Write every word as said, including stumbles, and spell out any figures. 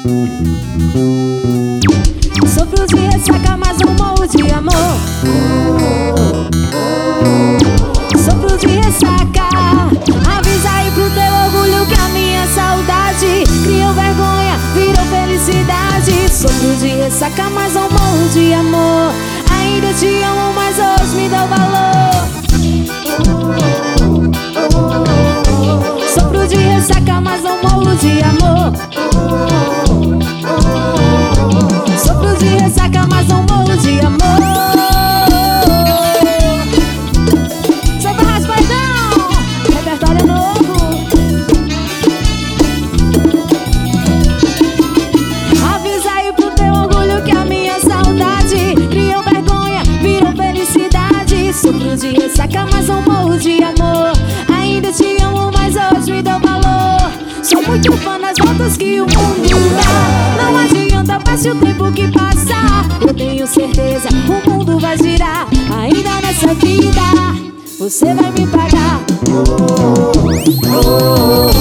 Sofro de ressaca, mas não morro de amor. Sofro de ressaca. Avisa aí pro teu orgulho que a minha saudade criou vergonha, virou felicidade. Sofro de ressaca, mas não morro de amor. Ainda te amo, mas hoje me dá o valor. Sofro de ressaca, mas não morro de amor. Sofro de ressaca, mas não morro de amor. Samba raspadão, repertório novo. Avisa aí pro teu orgulho que a minha saudade criou vergonha, virou felicidade. Sofro de ressaca, mas não morro de amor. Ainda te amo, mas hoje me dou valor. Sou muito fã das voltas que o mundo dá. Não adianta, passe o tempo que passar. Eu tenho certeza, o mundo vai girar. Ainda nessa vida, você vai me pagar. Oh, oh, oh.